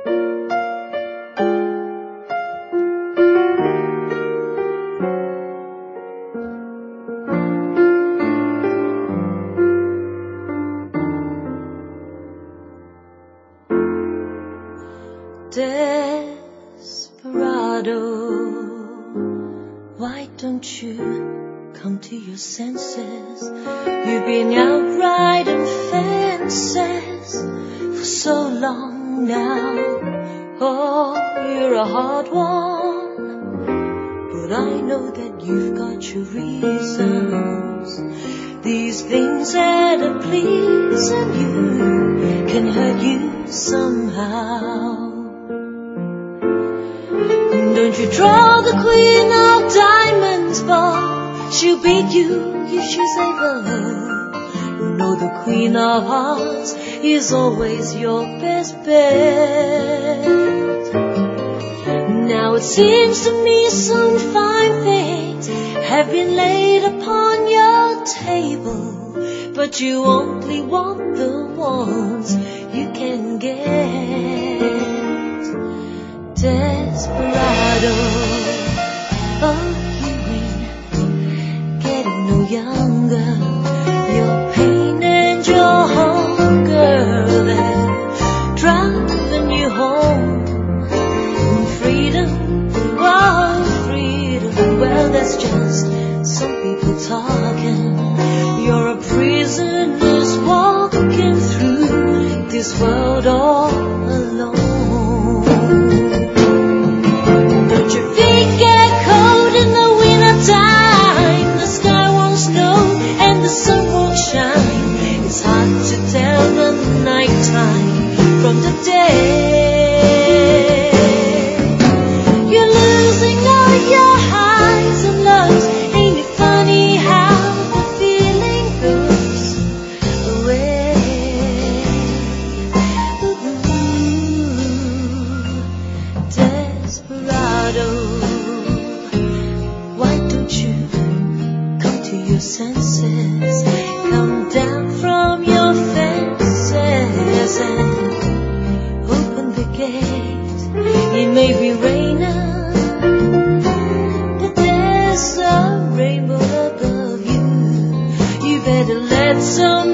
Desperado, why don't you come to your senses? You've been out riding fences for so long now. Oh, you're a hard one, but I know that you've got your reasons. These things that are pleasing you can hurt you somehow. Don't you draw the queen of diamonds, but she'll beat you if you save her. You know the queen of hearts is always your best bet. Now it seems to me some fine things have been laid upon your table, but you only want the ones you can get. Desperado, oh, you ain't getting no younger. Your pain and your hunger, they're driving you home. Freedom, oh, freedom, well, that's just some people talking. You're a prisoner walking through this world all alone. From the day you're losing all your highs and lows. Ain't it funny how the feeling goes away? Ooh, desperado, why don't you come to your senses? Come down from your fences and it may be raining, but there's a rainbow above you. You better let some